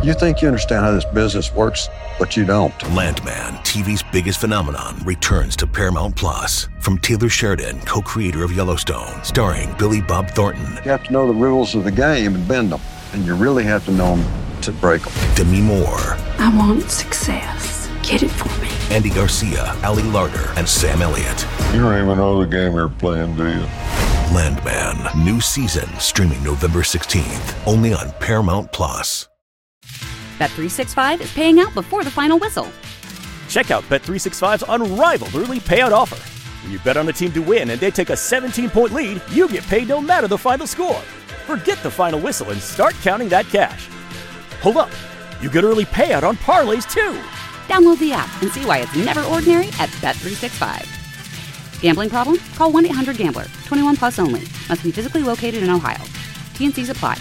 You think you understand how this business works, but you don't. Landman, TV's biggest phenomenon, returns to Paramount Plus. From Taylor Sheridan, co-creator of Yellowstone, starring Billy Bob Thornton. You have to know the rules of the game and bend them, and you really have to know them to break them. Demi Moore. I want success. Get it for me. Andy Garcia, Ali Larter, and Sam Elliott. You don't even know the game you're playing, do you? Landman, new season, streaming November 16th, only on Paramount Plus. Bet365 is paying out before the final whistle. Check out Bet365's unrivaled early payout offer. When you bet on a team to win and they take a 17-point lead, you get paid no matter the final score. Forget the final whistle and start counting that cash. Hold up. You get early payout on parlays, too. Download the app and see why it's never ordinary at Bet365. Gambling problem? Call 1-800-GAMBLER. 21 plus only. Must be physically located in Ohio. T&Cs apply.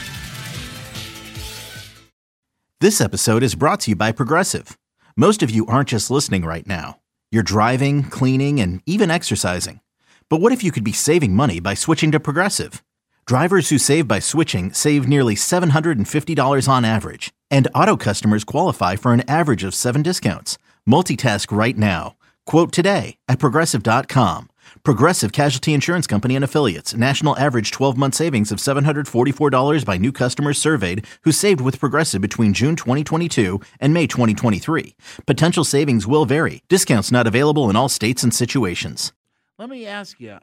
This episode is brought to you by Progressive. Most of you aren't just listening right now. You're driving, cleaning, and even exercising. But what if you could be saving money by switching to Progressive? Drivers who save by switching save nearly $750 on average. And auto customers qualify for an average of 7 discounts. Multitask right now. Quote today at Progressive.com. Progressive Casualty Insurance Company and Affiliates. National average 12-month savings of $744 by new customers surveyed who saved with Progressive between June 2022 and May 2023. Potential savings will vary. Discounts not available in all states and situations. Let me ask you.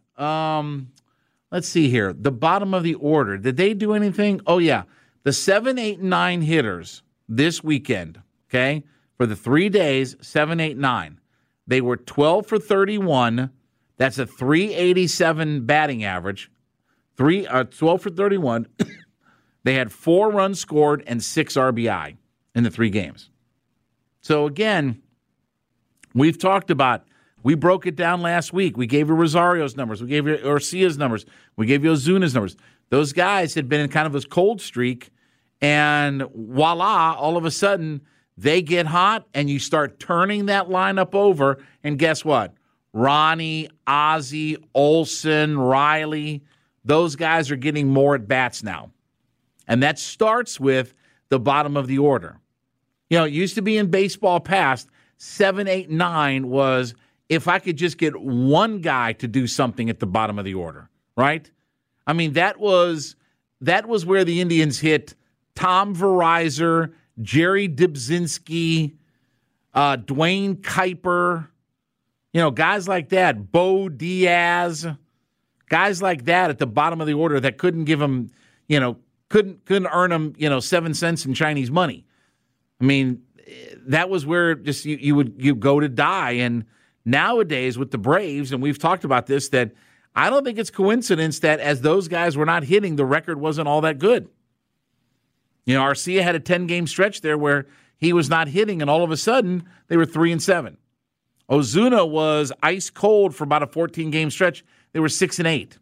Let's see here. The bottom of the order. Did they do anything? Oh, yeah. The 7, 8, 9 hitters this weekend, okay, for the 3 days, 7, 8, 9. They were 12 for 31. That's a 387 batting average. 12 for 31. They had 4 runs scored and 6 RBI in the 3 games. So, again, we've talked about, we broke it down last week. We gave you Rosario's numbers. We gave you Orsia's numbers. We gave you Ozuna's numbers. Those guys had been in kind of this cold streak, and voila, all of a sudden, they get hot, and you start turning that lineup over, and guess what? Ronnie, Ozzie, Olsen, Riley, those guys are getting more at-bats now. And that starts with the bottom of the order. You know, it used to be in baseball past, 7, 8, 9 was if I could just get one guy to do something at the bottom of the order, right? I mean, that was where the Indians hit Tom Verizon, Jerry Dybzinski, Dwayne Kuiper, you know, guys like that, Bo Diaz, guys like that at the bottom of the order that couldn't give them, you know, couldn't earn them, 7 cents in Chinese money. I mean, that was where just you go to die. And nowadays with the Braves, and we've talked about this, that I don't think it's coincidence that as those guys were not hitting, the record wasn't all that good. You know, Arcia had a 10-game stretch there where he was not hitting, and all of a sudden they were 3-7. Ozuna was ice cold for about a 14-game stretch. They were 6 and 8.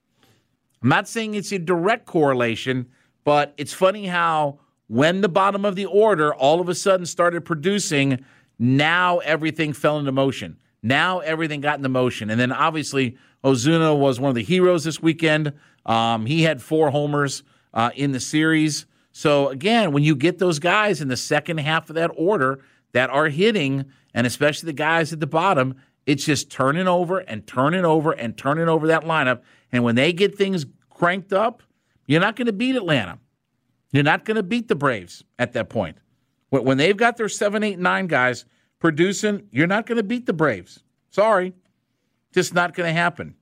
I'm not saying it's a direct correlation, but it's funny how when the bottom of the order all of a sudden started producing, now everything fell into motion. Now everything got into motion. And then obviously Ozuna was one of the heroes this weekend. He had 4 homers in the series. So again, when you get those guys in the second half of that order that are hitting, and especially the guys at the bottom, it's just turning over and turning over and turning over that lineup. And when they get things cranked up, you're not going to beat Atlanta. You're not going to beat the Braves at that point. When they've got their 7, 8, 9 guys producing, you're not going to beat the Braves. Sorry. Just not going to happen.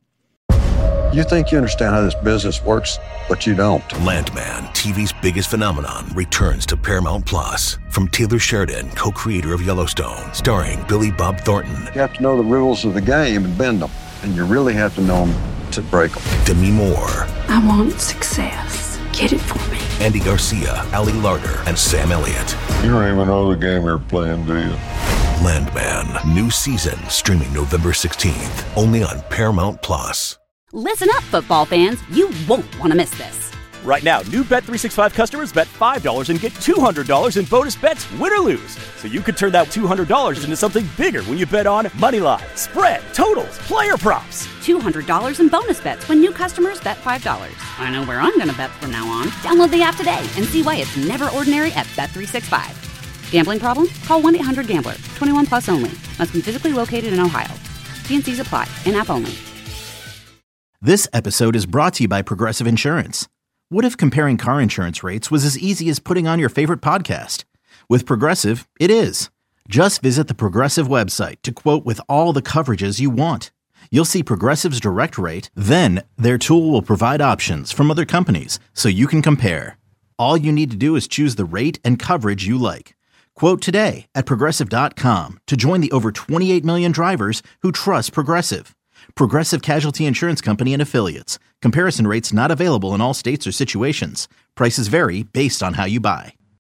You think you understand how this business works, but you don't. Landman, TV's biggest phenomenon, returns to Paramount Plus. From Taylor Sheridan, co-creator of Yellowstone, starring Billy Bob Thornton. You have to know the rules of the game and bend them, and you really have to know them to break them. Demi Moore. I want success. Get it for me. Andy Garcia, Ali Larter, and Sam Elliott. You don't even know the game you're playing, do you? Landman, new season, streaming November 16th, only on Paramount Plus. Listen up, football fans. You won't want to miss this. Right now, new Bet365 customers bet $5 and get $200 in bonus bets, win or lose. So you could turn that $200 into something bigger when you bet on moneyline, spread, totals, player props. $200 in bonus bets when new customers bet $5. I know where I'm going to bet from now on. Download the app today and see why it's never ordinary at Bet365. Gambling problem? Call 1-800-GAMBLER. 21 plus only. Must be physically located in Ohio. T&Cs apply. In-app only. This episode is brought to you by Progressive Insurance. What if comparing car insurance rates was as easy as putting on your favorite podcast? With Progressive, it is. Just visit the Progressive website to quote with all the coverages you want. You'll see Progressive's direct rate, then their tool will provide options from other companies so you can compare. All you need to do is choose the rate and coverage you like. Quote today at Progressive.com to join the over 28 million drivers who trust Progressive. Progressive Casualty Insurance Company and Affiliates. Comparison rates not available in all states or situations. Prices vary based on how you buy.